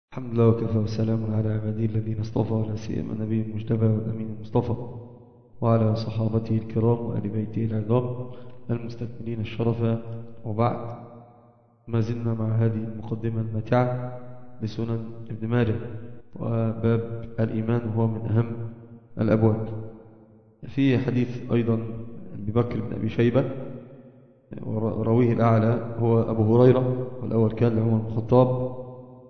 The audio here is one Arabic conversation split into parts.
الحمد لله وكفى وسلام على عباده الذين اصطفى، ولا سيما النبي المجتبى والأمين المصطفى وعلى صحابته الكرام وآل بيته العظام المستكملين الشرف. وبعد، ما زلنا مع هذه المقدمة الماتعة لسنن ابن ماجه، وباب الإيمان هو من أهم الأبواب. في حديث أيضا أبي بكر بن أبي شيبة، وراويه الأعلى هو أبو هريرة، والأول كان لعمر بن الخطاب.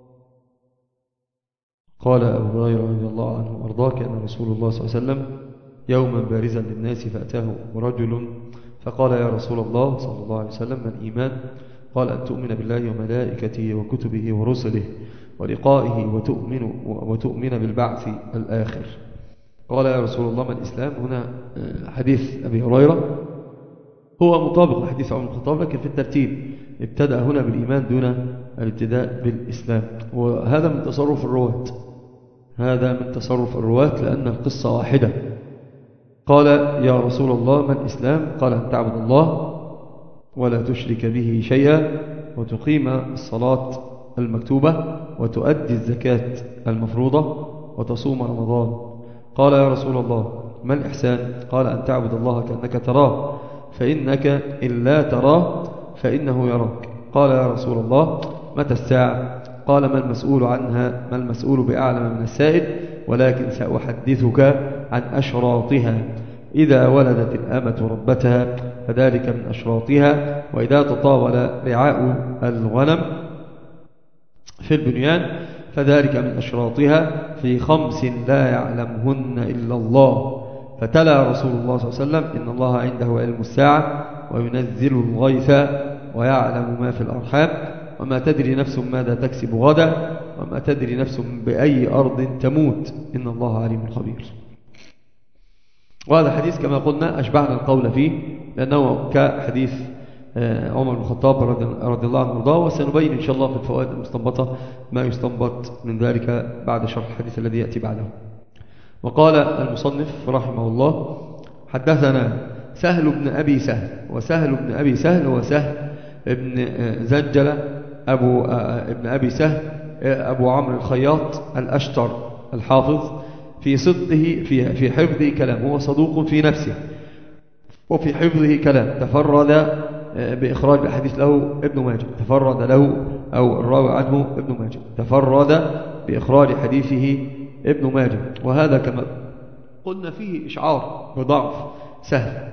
قال أبو هريرة رضي الله عنه وأرضاه: كان رسول الله صلى الله عليه وسلم يوما بارزا للناس، فأتاه رجل فقال: يا رسول الله صلى الله عليه وسلم، ما الإيمان؟ قال: أن تؤمن بالله وملائكته وكتبه ورسله ولقائه وتؤمن بالبعث الآخر. قال: يا رسول الله، ما الإسلام؟ هنا حديث أبي هريرة هو مطابق لحديث عمر بن الخطاب، لكن في الترتيب ابتدأ هنا بالإيمان دون الابتداء بالإسلام، وهذا من تصرف الرواة، لأن القصة واحدة. قال: يا رسول الله، ما الإسلام؟ قال: أن تعبد الله ولا تشرك به شيئا، وتقيم الصلاة المكتوبة، وتؤدي الزكاة المفروضة، وتصوم رمضان. قال: يا رسول الله، ما الإحسان؟ قال: أن تعبد الله كأنك تراه، فإنك إن لا تراه فإنه يراك. قال: يا رسول الله، متى الساعة؟ قال: ما المسؤول بأعلم من السائل، ولكن سأحدثك عن أشراطها. إذا ولدت الأمة ربتها فذلك من أشراطها، وإذا تطاول رعاء الغنم في البنيان فذلك من أشراطها، في 5 لا يعلمهن إلا الله. فتلا رسول الله صلى الله عليه وسلم: إن الله عنده علم الساعة وينزل الغيث ويعلم ما في الأرحام، وما تدري نفس ماذا تكسب غدا، وما تدري نفس بأي أرض تموت، إن الله عليم خبير. وهذا الحديث كما قلنا أشبعنا القول فيه، لأنه كحديث عمر بن الخطاب رضي الله عنه وارضاه، وسنبين إن شاء الله في الفوائد المستنبطة ما يستنبط من ذلك بعد شرح الحديث الذي يأتي بعده. وقال المصنف رحمه الله: حدثنا سهل بن أبي سهل. وسهل بن أبي سهل هو سهل بن زنجلة ابن أبي سهل أبو عمرو الخياط الأشتر الحافظ، في صدقه في حفظه كلام، هو صدوق في نفسه وفي حفظه كلام. تفرد بإخراج الحديث له ابن ماجه، تفرد له أو الراوي عنه ابن ماجه، تفرد بإخراج حديثه ابن ماجه. وهذا كما قلنا فيه إشعار بضعف سهل.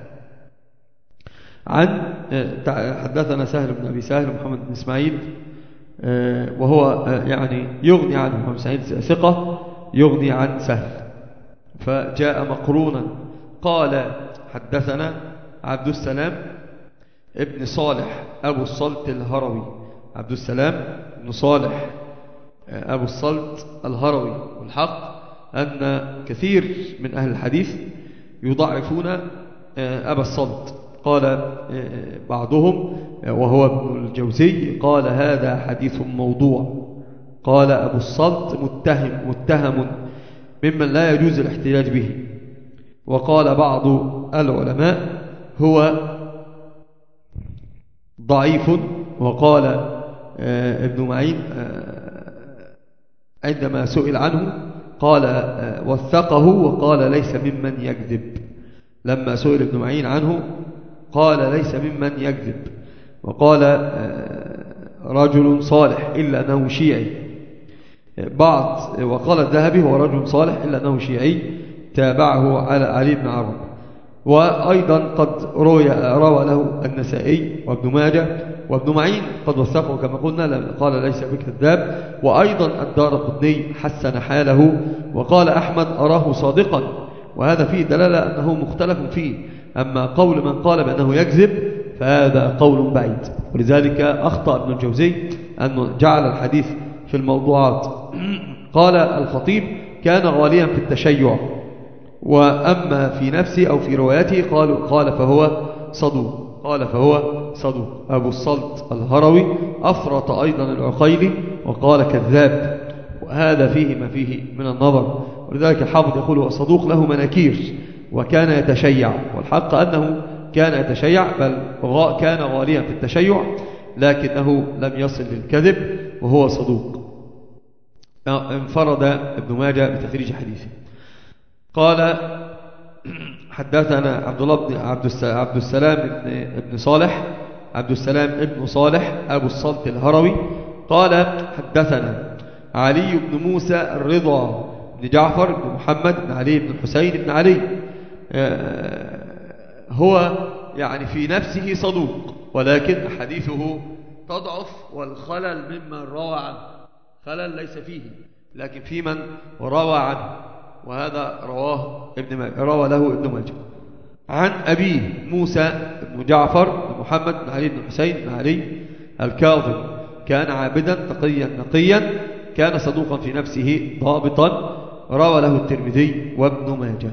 حدثنا سهل بن أبي سهل محمد بن إسماعيل، وهو يعني يغني عنه، محمد بن إسماعيل ثقة يغني عن سهل، فجاء مقرونا. قال: حدثنا عبد السلام ابن صالح أبو الصلت الهروي. عبد السلام ابن صالح أبو الصلت الهروي. والحق أن كثير من أهل الحديث يضعفون أبا الصلت. قال بعضهم وهو ابن الجوزي قال: هذا حديث موضوع. قال أبو الصلت متهم ممن لا يجوز الاحتجاج به. وقال بعض العلماء هو ضعيف. وقال ابن معين عندما سئل عنه قال وثقه، وقال ليس ممن يكذب. لما سئل ابن معين عنه قال ليس ممن يكذب. وقال رجل صالح إلا أنه شيعي. وقال الذهبي هو رجل صالح إلا أنه شيعي، تابعه على علي بن عمرو. وأيضا قد روى له النسائي وابن ماجه، وابن معين قد وثقه كما قلنا، قال ليس بكذاب. وأيضا الدارقطني حسن حاله، وقال أحمد أراه صادقا، وهذا فيه دلالة أنه مختلف فيه. أما قول من قال بأنه يكذب فهذا قول بعيد. ولذلك أخطأ ابن الجوزي أنه جعل الحديث في الموضوعات. قال الخطيب: كان غاليا في التشيع، وأما في نفسه أو في روايته قال فهو صدوق. أبو الصلت الهروي أفرط أيضا العقيلي وقال كذاب، وهذا فيه ما فيه من النظر. ولذلك الحافظ يقول: هو صدوق له مناكير وكان يتشيع. والحق أنه كان يتشيع، بل كان غاليا في التشيع، لكنه لم يصل للكذب، وهو صدوق. انفرد ابن ماجه بتخريج حديثه. قال حدثنا عبد السلام ابن صالح أبو الصلت الهروي قال حدثنا علي بن موسى الرضا بن جعفر بن محمد بن علي بن الحسين بن علي. هو يعني في نفسه صدوق، ولكن حديثه تضعف، والخلل ممن روى عنه، خلل ليس فيه لكن في من روى عنه، وهذا روى له ابن ماجه. عن أبيه موسى بن جعفر بن محمد بن علي بن الحسين بن علي الكاظم، كان عابدا تقيا نقيا، كان صدوقا في نفسه ضابطا، روى له الترمذي وابن ماجه.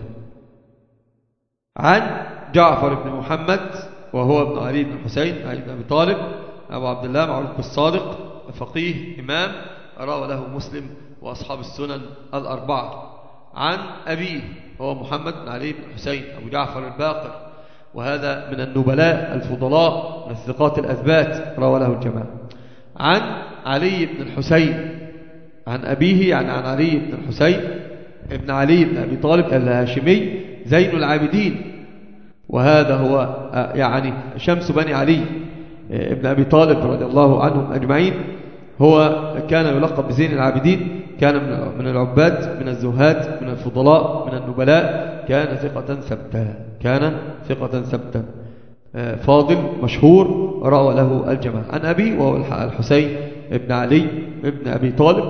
عن جعفر بن محمد وهو ابن علي بن الحسين علي بن أبي طالب أبو عبد الله، معروف بالصادق، فقيه إمام، روى له مسلم وأصحاب السنن الأربعة. عن أبيه هو محمد بن علي بن الحسين أبو جعفر الباقر، وهذا من النبلاء الفضلاء من الثقات الأثبات، روى له الجماعة. عن علي بن الحسين عن أبيه، يعني عن علي بن الحسين ابن علي بن أبي طالب الهاشمي زين العابدين، وهذا هو يعني شمس بني علي ابن أبي طالب رضي الله عنهم أجمعين. هو كان يلقب بزين العابدين، كان من العباد، من الزهاد، من الفضلاء، من النبلاء، كان ثقة ثبتا فاضل مشهور، روى له الجماعة. عن أبي وهو الحسين ابن علي ابن أبي طالب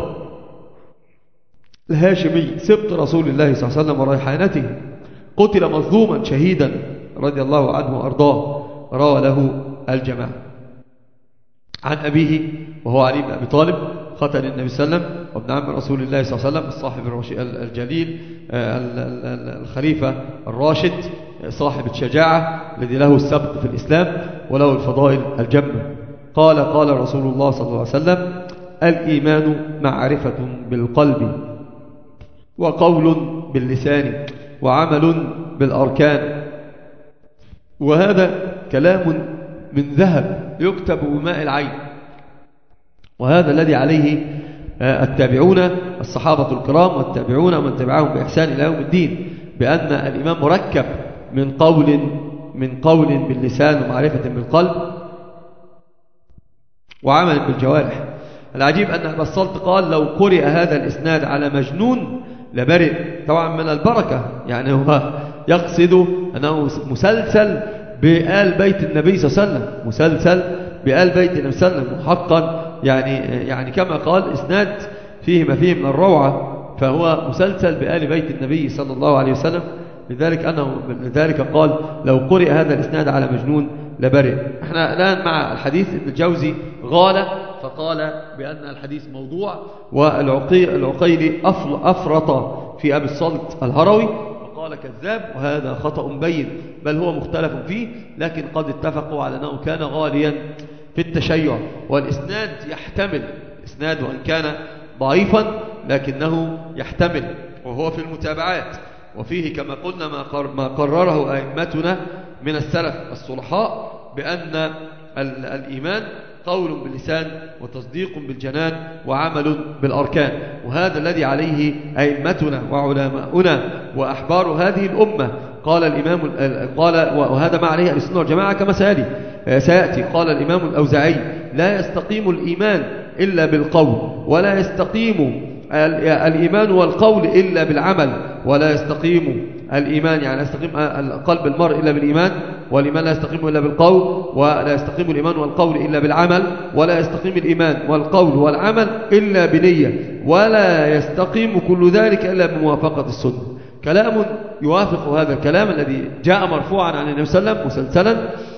الهاشمي سبط رسول الله صلى الله عليه وسلم وريحانته، قتل مظلوما شهيدا رضي الله عنه وأرضاه، روى له الجماعة. عن أبيه وهو علي بن أبي طالب ختن النبي صلى الله عليه وسلم وابن عم رسول الله صلى الله عليه وسلم، الصاحب الجليل الخليفة الراشد، صاحب الشجاعة الذي له السبق في الإسلام وله الفضائل الجمة. قال رسول الله صلى الله عليه وسلم: الإيمان معرفة بالقلب، وقول باللسان، وعمل بالأركان. وهذا كلام من ذهب يكتب بماء العين، وهذا الذي عليه التابعون الصحابة الكرام والتابعون ومن تبعهم بإحسان إلى يوم الدين، بأن الإيمان مركب من قول باللسان، ومعرفة بالقلب، وعمل بالجوارح. العجيب أن أبا الصلت قال: لو قرئ هذا الإسناد على مجنون لبرئ. طبعا من البركة، يعني هو يقصد أنه مسلسل بآل بيت النبي صلى الله عليه وسلم، مسلسل بآل بيت النبي صلى الله عليه وسلم حقا، يعني كما قال إسناد فيه ما فيه من الروعة، فهو مسلسل بآل بيت النبي صلى الله عليه وسلم. لذلك قال: لو قرئ هذا الإسناد على مجنون لبرئ. احنا الآن مع الحديث ابن الجوزي غال فقال بأن الحديث موضوع، والعقيلي أفرط في أبي الصلت الهروي وقال كذاب، وهذا خطأ بين، بل هو مختلف فيه، لكن قد اتفقوا على أنه كان غاليا في التشيع. والإسناد يحتمل، إسناد وإن كان ضعيفا لكنه يحتمل، وهو في المتابعات، وفيه كما قلنا ما قرره أئمتنا من السلف الصلحاء، بأن الإيمان قول باللسان، وتصديق بالجنان، وعمل بالأركان. وهذا الذي عليه أئمتنا وعلماؤنا وأحبار هذه الأمة. قال الإمام وهذا ما عليه السنة والجماعة كما سيأتي. قال الإمام الأوزاعي: لا يستقيم الإيمان إلا بالقول، ولا يستقيم الإيمان والقول إلا بالعمل، ولا يستقيم الإيمان، يعني لا يستقيم قلب المرء إلا بالإيمان، والإيمان لا يستقيم إلا بالقول، ولا يستقيم الإيمان والقول إلا بالعمل، ولا يستقيم الإيمان والقول والعمل إلا بنية، ولا يستقيم كل ذلك إلا بموافقة السنة. كلام يوافق هذا الكلام الذي جاء مرفوعا عن النبي صلى الله عليه وسلم، مسلسلا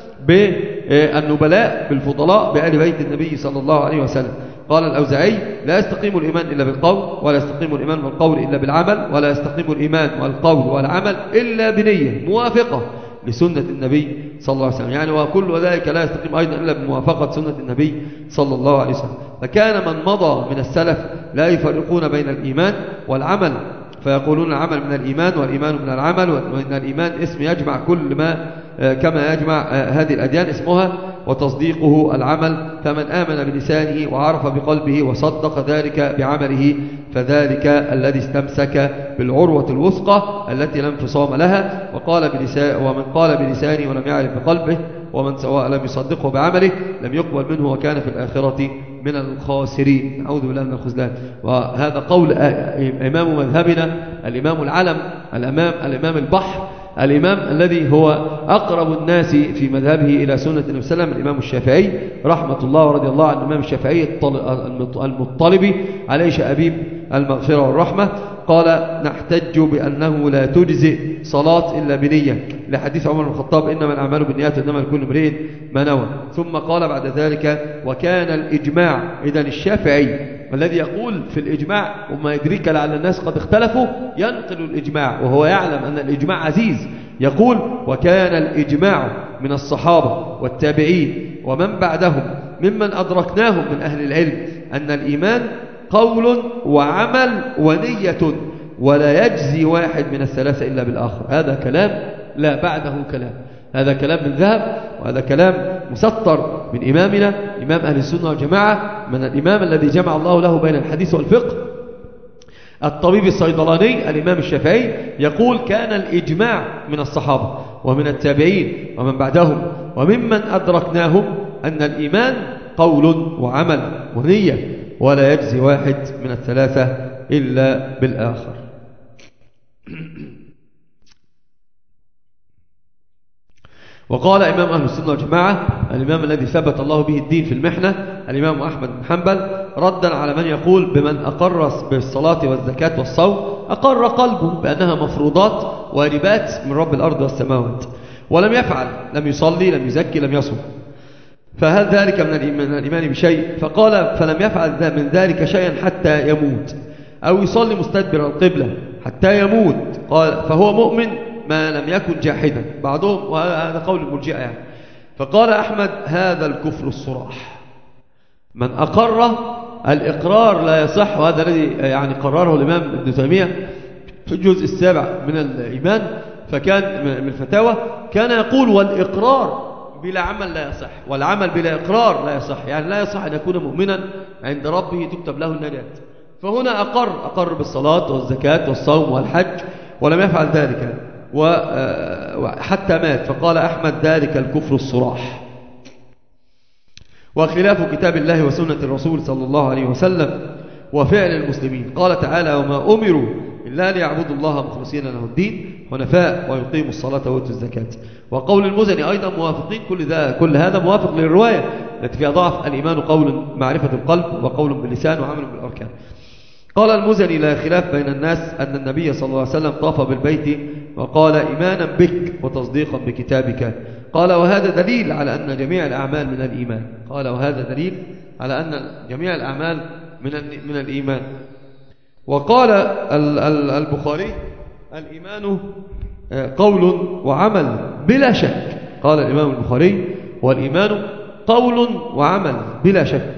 بالنبلاء بالفضلاء بآل بيت النبي صلى الله عليه وسلم. قال الأوزاعي: لا يستقيم الإيمان إلا بالقول، ولا يستقيم الإيمان والقول إلا بالعمل، ولا يستقيم الإيمان والقول والعمل إلا بنية موافقة لسنة النبي صلى الله عليه وسلم. يعني وكل ذلك لا يستقيم أيضا إلا بموافقة سنة النبي صلى الله عليه وسلم. فكان من مضى من السلف لا يفرقون بين الإيمان والعمل، فيقولون العمل من الإيمان والإيمان من العمل، وإن الإيمان اسم يجمع كل ما كما يجمع هذه الأديان اسمها، وتصديقه العمل، فمن آمن بلسانه وعرف بقلبه وصدق ذلك بعمله فذلك الذي استمسك بالعروة الوثقى التي لا انفصام لها. ومن قال بلسانه ولم يعرف بقلبه ومن سواء لم يصدقه بعمله لم يقبل منه وكان في الآخرة من الخاسرين. نعوذ بالله من الخذلان. وهذا قول إمام مذهبنا، الإمام العلم، الإمام البحر، الإمام الذي هو أقرب الناس في مذهبه إلى سنة النبي صلى الله عليه وسلم، الإمام الشافعي رحمة الله ورضي الله عن الإمام الشافعي المطلبي عليه شأبيب المغفرة والرحمة. قال: نحتج بأنه لا تجزئ صلاة إلا بنية، لحديث عمر بن الخطاب: إنما الأعمال بالنيات إنما لكل امرئ ما نوى. ثم قال بعد ذلك: وكان الإجماع. إذن الشافعي الذي يقول في الإجماع وما يدريك لعل الناس قد اختلفوا ينقل الإجماع وهو يعلم أن الإجماع عزيز، يقول: وكان الإجماع من الصحابة والتابعين ومن بعدهم ممن أدركناهم من أهل العلم أن الإيمان قول وعمل ونية ولا يجزي واحد من الثلاثة إلا بالآخر. هذا كلام لا بعده كلام، هذا كلام من ذهب، وهذا كلام مسطر من إمامنا إمام أهل السنة والجماعة، من الإمام الذي جمع الله له بين الحديث والفقه، الطبيب الصيدلاني الإمام الشافعي، يقول: كان الإجماع من الصحابة ومن التابعين ومن بعدهم وممن أدركناهم أن الإيمان قول وعمل ونية ولا يجزي واحد من الثلاثة إلا بالآخر. وقال إمام أهل السنة والجماعة الإمام الذي ثبت الله به الدين في المحنة الإمام أحمد بن حنبل ردا على من يقول بمن أقر بالصلاة والزكاة والصوم أقر قلبه بأنها مفروضات واجبات من رب الأرض والسماوات، ولم يفعل، لم يصلي، لم يزكي، لم يصوم، فهل ذلك من الإيمان بشيء؟ فقال: فلم يفعل من ذلك شيئا حتى يموت، أو يصلي مستدبر القبلة حتى يموت، قال: فهو مؤمن ما لم يكن جاحدا. بعضهم، وهذا قول المرجئة يعني. فقال أحمد: هذا الكفر الصراح، من أقر الإقرار لا يصح، وهذا الذي يعني قرره الإمام ابن تيمية في الجزء السابع من الإيمان، فكان من الفتاوى كان يقول: والإقرار بلا عمل لا يصح، والعمل بلا إقرار لا يصح، يعني لا يصح أن يكون مؤمنا عند ربه تكتب له النجاة. فهنا أقر بالصلاة والزكاة والصوم والحج ولم يفعل ذلك وحتى مات، فقال أحمد: ذلك الكفر الصراح. وخلاف كتاب الله وسنة الرسول صلى الله عليه وسلم وفعل المسلمين. قال تعالى: وما أمروا إلا ليعبدوا الله مخلصين له الدين حنفاء ويقيموا الصلاة ويؤتوا الزكاة. وقول المزني أيضا موافقين، كل هذا موافق للرواية التي فيها ضعف: الإيمان قول معرفة القلب وقول باللسان وعمل بالأركان. قال المزني: لا خلاف بين الناس أن النبي صلى الله عليه وسلم طاف بالبيت وقال: إيمانا بك وتصديقا بكتابك. قال: وهذا دليل على أن جميع الأعمال من الإيمان. قال: وهذا دليل على أن جميع الأعمال من الإيمان. وقال البخاري: الإيمان قول وعمل بلا شك. قال الإمام البخاري: والإيمان قول وعمل بلا شك.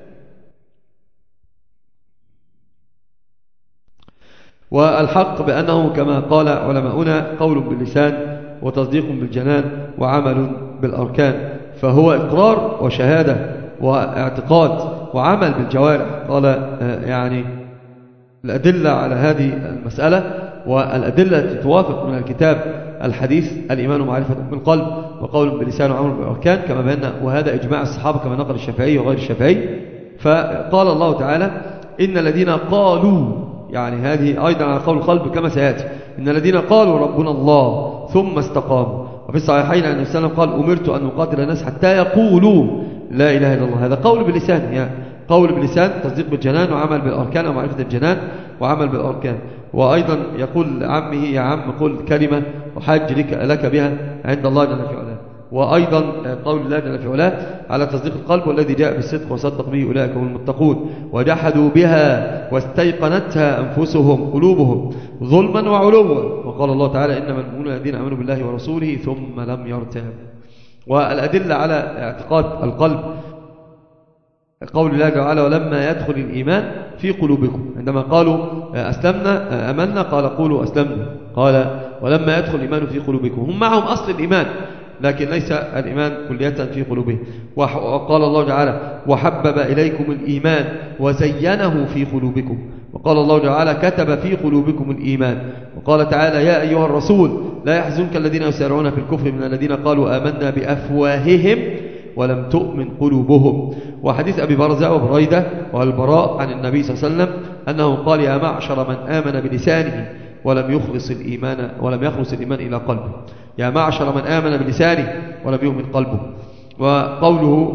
والحق بأنه كما قال علماؤنا قول باللسان وتصديق بالجنان وعمل بالأركان، فهو إقرار وشهادة واعتقاد وعمل بالجوارح. قال يعني الأدلة على هذه المسألة والأدلة التي توافق من الكتاب الحديث: الإيمان معرفة بالقلب وقول باللسان وعمل بالأركان، كما بأن وهذا إجماع الصحابة كما نقل الشافعي وغير الشافعي. فقال الله تعالى: إن الذين قالوا، يعني هذه أيضا على قول القلب كما سيأتي: إن الذين قالوا ربنا الله ثم استقاموا. وفي الصحيحين عن النبي صلى الله عليه وسلم قال: أمرت أن أقاتل الناس حتى يقولوا لا إله إلا الله. هذا قول باللسان، يعني قول باللسان، تصديق بالجنان وعمل بالأركان ومعرفة الجنان وعمل بالأركان. وأيضا يقول عمه: يا عم قل كلمة أحاج لك بها عند الله جل في علاه. وأيضا قول الله جل في علاه على تصديق القلب: والذي جاء بالصدق وصدق به أولئك هم المتقون وجحدوا بها واستيقنتها أنفسهم قلوبهم ظلما وعلوا. وقال الله تعالى: إنما المؤمنون الذين آمنوا بالله ورسوله ثم لم يرتابوا. والأدلة على اعتقاد القلب: قول الله تعالى: ولما يدخل الإيمان في قلوبكم. عندما قالوا أسلمنا أمنا قال: قولوا أسلمنا. قال: ولما يدخل الإيمان في قلوبكم. هم معهم أصل الإيمان لكن ليس الإيمان كلية في قلوبهم. وقال الله تعالى وحبب إليكم الإيمان وزينه في قلوبكم. وقال الله تعالى كتب في قلوبكم الإيمان. وقال تعالى يا أيها الرسول لا يحزنك الذين يسارعون في الكفر من الذين قالوا آمنا بأفواههم ولم تؤمن قلوبهم. وحديث أبي برزة وبريدة والبراء عن النبي صلى الله عليه وسلم أنه قال يا معشر من آمن بلسانه ولم يخلص الإيمان إلى قلبه. يا معشر من آمن بلسانه ولم يؤمن قلبه. وقوله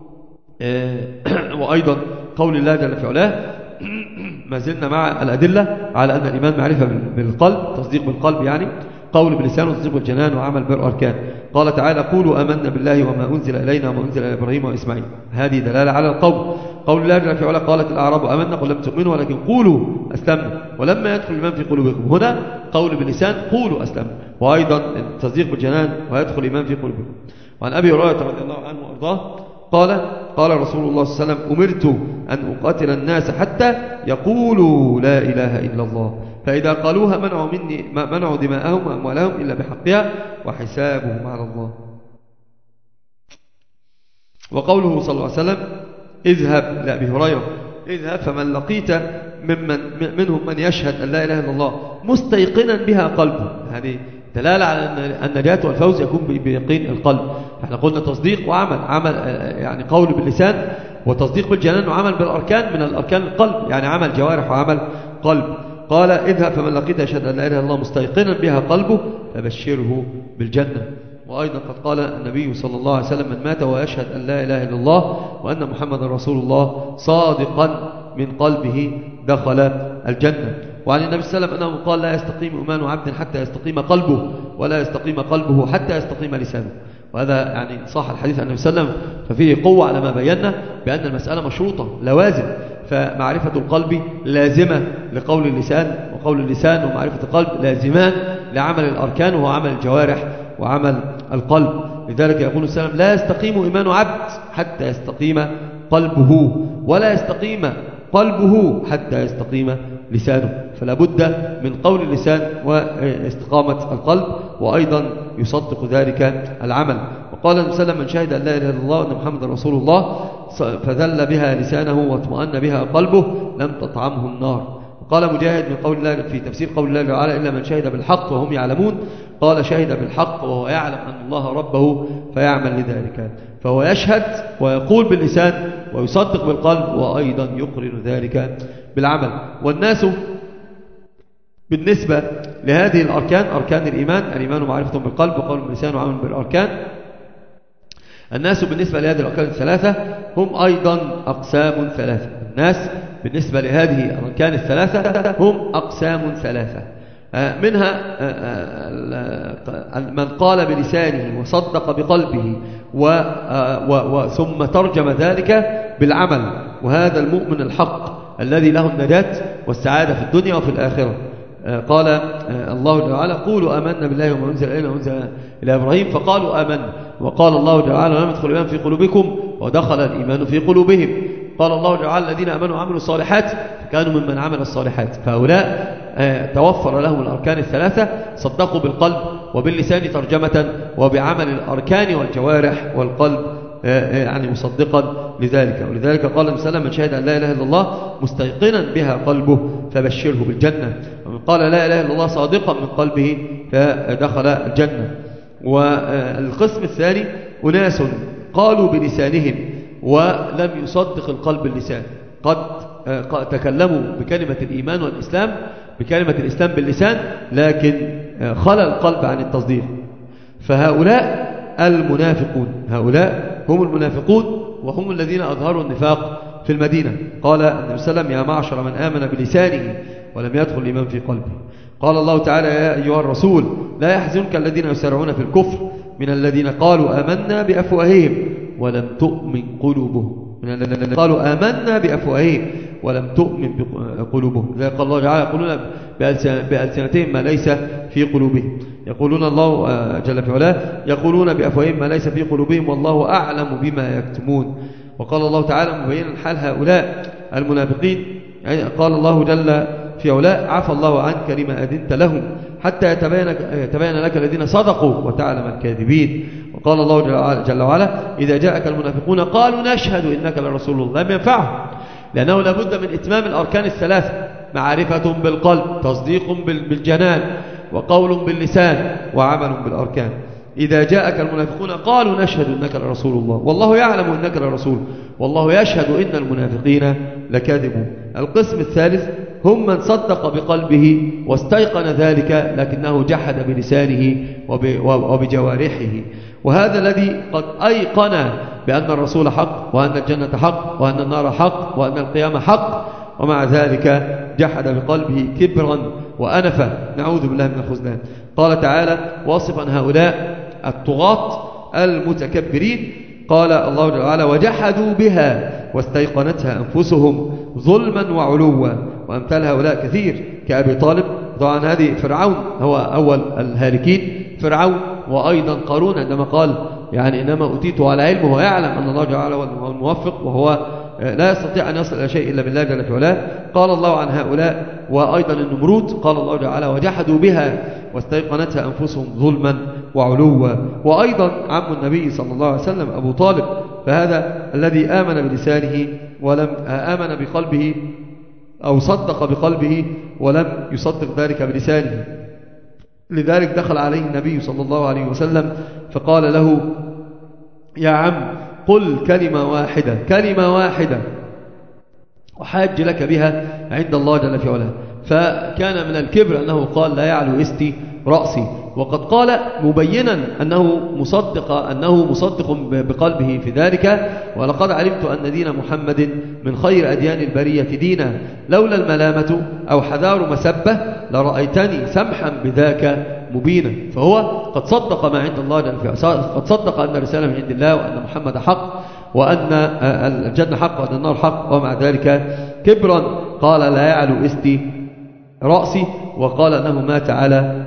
وأيضا قول الله جل في علاه ما زلنا مع الأدلة على أن الإيمان معرفة بالقلب، تصديق بالقلب يعني، قول باللسان وتصديق بالجنان وعمل بالأركان. قال تعالى قولوا آمنا بالله وما أنزل إلينا وما أنزل إلى إبراهيم وإسماعيل. هذه دلالة على القول. قول الله جل في علاه قالت الأعراب آمنا قل لم تؤمنوا ولكن قولوا أسلمنا ولما يدخل الإيمان في قلوبكم. هنا قول باللسان قولوا أسلمنا، وأيضا التصديق بالجنان ويدخل الإيمان في قلوبكم. وعن أبي هريرة رضي الله عنه وأرضاه قال رسول الله صلى الله عليه وسلم أمرت أن أقاتل الناس حتى يقولوا لا إله إلا الله، فإذا قالوها منعوا دماءهم وأموالهم إلا بحقها وحسابهم على الله. وقوله صلى الله عليه وسلم اذهب لأبي هريرة اذهب فمن لقيت منهم من يشهد أن لا إله إلا الله مستيقنا بها قلبه. هذه دلالة على أن النجاة والفوز يكون بيقين القلب. احنا قلنا تصديق وعمل يعني قول باللسان وتصديق بالجنان وعمل بالأركان، من الأركان القلب يعني عمل جوارح وعمل قلب. قال اذهب فمن لقيت يشهد أن لا إله إلا الله مستيقنا بها قلبه فبشره بالجنة. وأيضا قد قال النبي صلى الله عليه وسلم من مات ويشهد أن لا إله إلا الله وأن محمد رسول الله صادقا من قلبه دخل الجنة. وعن النبي صلى الله عليه وسلم أنه قال لا يستقيم إيمان عبد حتى يستقيم قلبه ولا يستقيم قلبه حتى يستقيم لسانه. وهذا يعني صح الحديث عن النبي صلى الله عليه وسلم، ففيه قوة على ما بينا بأن المسألة مشروطة لوازم. فمعرفة القلب لازمة لقول اللسان، وقول اللسان ومعرفة القلب لازمان لعمل الأركان وهو عمل الجوارح وعمل القلب. لذلك يقول السلام لا يستقيم إيمان عبد حتى يستقيم قلبه ولا يستقيم قلبه حتى يستقيم لسانه. فلا بد من قول اللسان واستقامة القلب، وأيضا يصدق ذلك العمل. وقال النبي صلى الله عليه وسلم من شهد أن لا إله إلا الله وأن محمد رسول الله فذل بها لسانه واطمأن بها قلبه لم تطعمه النار. وقال مجاهد من قول الله في تفسير قول الله تعالى إلا من شهد بالحق وهم يعلمون، قال شهد بالحق وهو يعلم أن الله ربه فيعمل لذلك. فهو يشهد ويقول باللسان ويصدق بالقلب وأيضا يقرن ذلك بالعمل. والناس بالنسبة لهذه الأركان أركان الإيمان ومعرفة بالقلب وقول باللسان وعمل بالأركان، الناس بالنسبة لهذه الأركان الثلاثة هم أيضا أقسام ثلاثة. الناس بالنسبة لهذه الأركان الثلاثة هم أقسام ثلاثة. منها من قال بلسانه وصدق بقلبه ثم ترجم ذلك بالعمل، وهذا المؤمن الحق الذي له النجاة والسعادة في الدنيا وفي الآخرة. قال الله تعالى قولوا آمنا بالله وما أنزل إلينا وأنزل إلى إبراهيم فقالوا آمنا. وقال الله تعالى لم يدخل الإيمان في قلوبكم ودخل الإيمان في قلوبهم. قال الله تعالى الذين آمنوا وعملوا الصالحات كانوا ممن عمل الصالحات. فهؤلاء توفر لهم الأركان الثلاثة، صدقوا بالقلب وباللسان ترجمة وبعمل الأركان والجوارح والقلب يعني مصدقا لذلك. ولذلك قال النبي صلى الله عليه وسلم من شهد أن لا إله إلا الله مستيقنا بها قلبه فبشره بالجنة، ومن قال لا إله إلا الله صادقا من قلبه فدخل الجنة. والقسم الثاني أناس قالوا بلسانهم ولم يصدق القلب اللسان، قد تكلموا بكلمة الإيمان والإسلام بكلمة الإسلام باللسان لكن خلى القلب عن التصديق. فهؤلاء المنافقون، هؤلاء هم المنافقون وهم الذين أظهروا النفاق في المدينة. قال النبي صلى الله عليه وسلم يا معشر من آمن بلسانه ولم يدخل الإيمان في قلبه. قال الله تعالى يا أيها الرسول لا يحزنك الذين يسارعون في الكفر من الذين قالوا آمنا بأفواههم ولم تؤمن قلوبهم، من الذين قالوا آمنا بأفواههم ولم تؤمن قلوبهم. ذلك قال الله تعالى يقولون بألسنتهم ما ليس في قلوبهم، يقولون الله جل في علاه يقولون بأفواههم ما ليس في قلوبهم والله أعلم بما يكتمون. وقال الله تعالى مبينا حال هؤلاء المنافقين يعني قال الله جل في علاه عفى الله عنك لما أذنت لهم حتى يتبين لك الذين صدقوا وتعلم الكاذبين. وقال الله جل وعلا إذا جاءك المنافقون قالوا نشهد إنك لرسول الله، لم ينفعه، لأنه لابد من إتمام الأركان الثلاثة: معرفة بالقلب، تصديق بالجنان، وقول باللسان، وعمل بالأركان. إذا جاءك المنافقون قالوا نشهد إنك لرسول الله والله يعلم إنك لرسول والله يشهد إن المنافقين لكاذبون. القسم الثالث هم من صدق بقلبه واستيقن ذلك لكنه جحد بلسانه وبجوارحه، وهذا الذي قد أيقن بأن الرسول حق، وأن الجنة حق، وأن النار حق، وأن القيامة حق، ومع ذلك جحد بقلبه كبرا وأنفا، نعوذ بالله من الخذلان. قال تعالى واصفا هؤلاء الطغاة المتكبرين، قال الله تعالى وجحدوا بها واستيقنتها أنفسهم ظلما وعلوا، وأمثال هؤلاء كثير كأبي طالب. طبعا هذه فرعون هو أول الهالكين، فرعون، وأيضا قارون عندما قال يعني إنما أوتيته على علم، وهو يعلم أن الله تعالى هو الموفق، وهو لا يستطيع أن يصل إلى شيء إلا بالله جل وعلا. قال الله عن هؤلاء. وأيضا النمرود قال الله تعالى وجحدوا بها واستيقنتها أنفسهم ظلما وعلوا. وأيضا عم النبي صلى الله عليه وسلم أبو طالب، فهذا الذي آمن بلسانه ولم آمن بقلبه، أو صدق بقلبه ولم يصدق ذلك بلسانه. لذلك دخل عليه النبي صلى الله عليه وسلم فقال له يا عم قل كلمة واحدة، كلمة واحدة وحاج لك بها عند الله جل وعلا. فكان من الكبر أنه قال لا يعلو استي رأسي، وقد قال مبينا أنه مصدق بقلبه في ذلك: ولقد علمت أن دين محمد من خير أديان البرية دينا، لولا الملامة أو حذار مسبة لرأيتني سمحا بذاك مبينا. فهو قد صدق ما عند الله جل وعلا، قد صدق أن الرسالة من عند الله، وأن محمد حق، وأن الجنة حق، وأن النار حق، ومع ذلك كبرا قال لا يعلو استي رأسي، وقال أنه مات على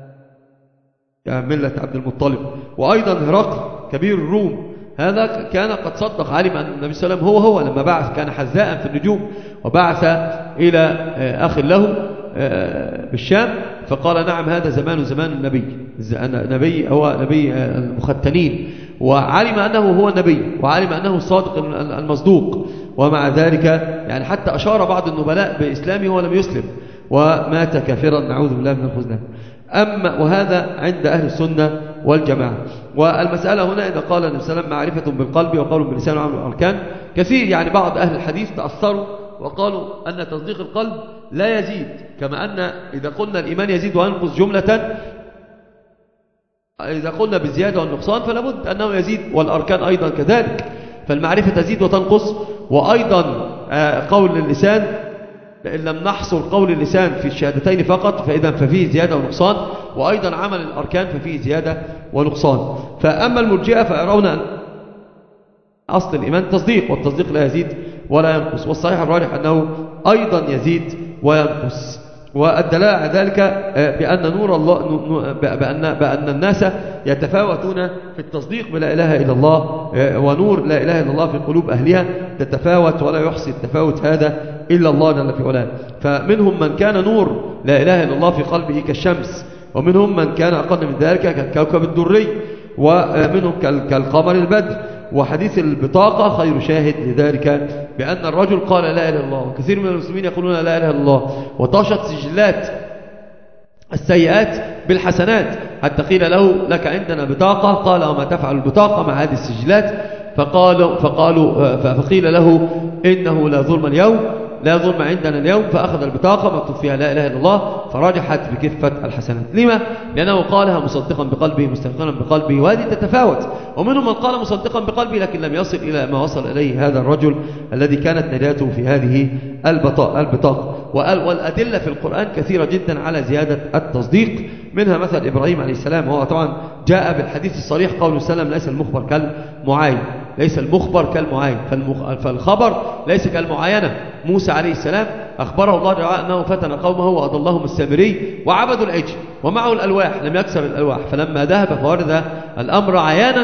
ملة عبد المطلب. وأيضا هرقل كبير الروم، هذا كان قد صدق، علم أن النبي صلى الله عليه وسلم هو لما بعث كان حذاء في النجوم، وبعث إلى أخ له بالشام، فقال نعم هذا زمان النبي هو نبي المختنين، وعلم أنه هو النبي، وعلم أنه الصادق المصدوق، ومع ذلك يعني حتى أشار بعض النبلاء بإسلامه ولم يسلم، ومات كافرا، نعوذ بالله من الخذلان. أما وهذا عند أهل السنة والجماعة. والمسألة هنا إذا قال النبي صلى الله عليه وسلم معرفة بالقلب وقول باللسان وعمل بالأركان، كثير يعني بعض أهل الحديث تأثروا وقالوا أن تصديق القلب لا يزيد، كما أن إذا قلنا الإيمان يزيد وينقص جملة، إذا قلنا بالزيادة والنقصان فلا بد أنه يزيد، والأركان أيضا كذلك، فالمعرفة تزيد وتنقص. وأيضا قول اللسان، إن لم نحصر قول اللسان في الشهادتين فقط فإذا ففيه زيادة ونقصان، وأيضا عمل الأركان ففيه زيادة ونقصان. فأما المرجئة فيرون أن أصل الإيمان تصديق، والتصديق لا يزيد ولا ينقص، والصحيح الراجح أنه أيضا يزيد وينقص. والدلالة على ذلك بأن نور الله بأن الناس يتفاوتون في التصديق بلا إله إلا الله، ونور لا إله إلا الله في قلوب أهلها تتفاوت، ولا يحصي التفاوت هذا إلا الله جل في علاه. فمنهم من كان نور لا إله إلا الله في قلبه كالشمس، ومنهم من كان أقل من ذلك كالكوكب الدري، ومنهم كالقمر البدر. وحديث البطاقة خير شاهد لذلك، بأن الرجل قال لا إله إلا الله، وكثير من المسلمين يقولون لا إله إلا الله، وطاشت سجلات السيئات بالحسنات، حتى قيل له لك عندنا بطاقة، قال وما تفعل البطاقة مع هذه السجلات؟ فقيل له إنه لا ظلم اليوم، لا ظلم عندنا اليوم، فأخذ البطاقة مكتوب فيها لا إله إلا الله، فرجحت بكفة الحسنات. لما؟ لأنه قالها مصدقا بقلبه مستيقنا بقلبه، وهذه تتفاوت. ومنهم من قال مصدقا بقلبه لكن لم يصل إلى ما وصل إليه هذا الرجل الذي كانت نجاته في هذه البطاقة. والأدلة في القرآن كثيرة جدا على زيادة التصديق، منها مثل إبراهيم عليه السلام، وهو طبعا جاء بالحديث الصريح قول السلام ليس المخبر كالمعاين، ليس المخبر كالمعاين، فالخبر ليس كالمعاينة. موسى عليه السلام أخبره الله تعالى أنه فتن قومه وأضلهم السامري وعبدوا العجل ومعه الألواح لم يكسر الألواح، فلما ذهب فورد الأمر عيانا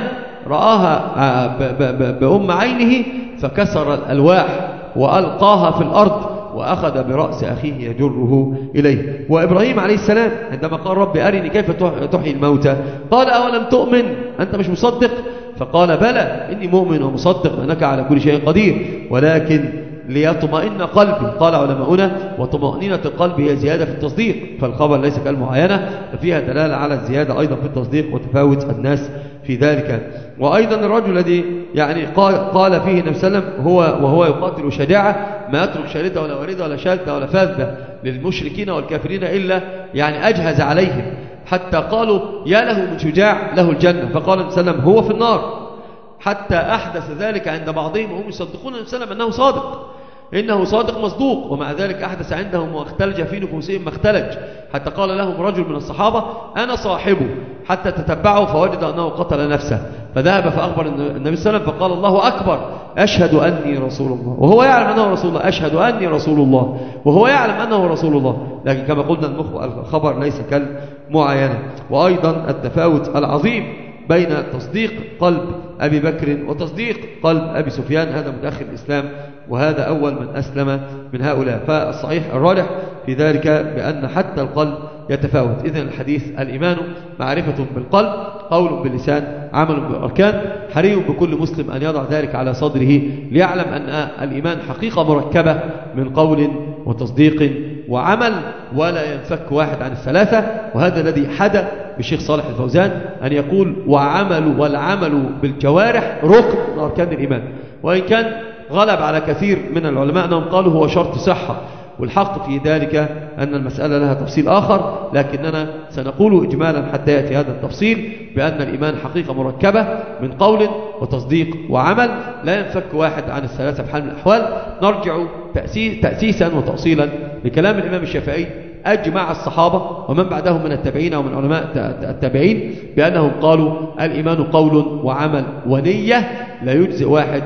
رآها بأم عينه فكسر الألواح وألقاها في الأرض وأخذ برأس أخيه يجره إليه. وإبراهيم عليه السلام عندما قال رب أرني كيف تحيي الموتى قال أولم تؤمن أنت مش مصدق؟ فقال بلى إني مؤمن ومصدق أنك على كل شيء قدير ولكن ليطمئن قلبي. قال علماؤنا وطمأنينة القلب هي زيادة في التصديق، فالخبر ليس كالمعاينة، ففيها دلالة على الزيادة أيضا في التصديق وتفاوت الناس في ذلك. وأيضا الرجل الذي يعني قال فيه النبي صلى الله عليه وسلم وهو يقاتل شجاعة ما يترك شاردة ولا واردة ولا شاذة ولا فاذة للمشركين والكافرين إلا يعني أجهز عليهم حتى قالوا يا له من شجاع له الجنة، فقال النبي صلى الله عليه وسلم هو في النار، حتى أحدث ذلك عند بعضهم وهم يصدقون النبي صلى الله عليه وسلم أنه صادق، إنه صادق مصدوق، ومع ذلك أحدث عندهم واختلج في نفوسهم ما اختلج، حتى قال لهم رجل من الصحابة أنا صاحبه، حتى تتبعه فوجد أنه قتل نفسه، فذهب فأخبر النبي صلى الله عليه وسلم فقال الله أكبر أشهد أني رسول الله، وهو يعلم أنه رسول الله، أشهد أني رسول الله وهو يعلم أنه رسول الله. لكن كما قلنا الخبر ليس كالمعاينة. وأيضا التفاوت العظيم بين تصديق قلب أبي بكر وتصديق قلب أبي سفيان، هذا متأخر الإسلام وهذا أول من أسلم من هؤلاء. فالصحيح الراجح في ذلك بأن حتى القلب يتفاوت. إذن الحديث الإيمان معرفة بالقلب، قول باللسان، عمل بالأركان. حري بكل مسلم أن يضع ذلك على صدره ليعلم أن الإيمان حقيقة مركبة من قول وتصديق وعمل، ولا ينفك واحد عن الثلاثة. وهذا الذي حدث بالشيخ صالح الفوزان أن يقول والعمل بالجوارح ركن من أركان الإيمان، وإن كان غلب على كثير من العلماء أنهم قالوا هو شرط صحة، والحق في ذلك أن المسألة لها تفصيل آخر، لكننا سنقول إجمالا حتى يأتي هذا التفصيل بأن الإيمان حقيقة مركبة من قول وتصديق وعمل، لا ينفك واحد عن الثلاثة بحال من الأحوال. نرجع تأسيسا وتأصيلا لكلام الإمام الشافعي أجمع الصحابة ومن بعدهم من التابعين ومن علماء التابعين بأنهم قالوا الإيمان قول وعمل ونية، لا يجزئ واحد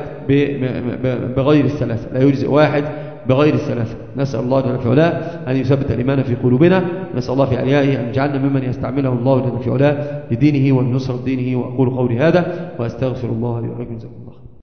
بغير الثلاثة، لا يجزئ واحد بغير الثلاثة. نسأل الله جل في علاه أن يثبت الإيمان في قلوبنا، نسأل الله في عليائه أن يجعلنا ممن يستعمله الله جل في علاه لدينه ولنصرة دينه. وأقول قولي هذا وأستغفر الله لي ولكم.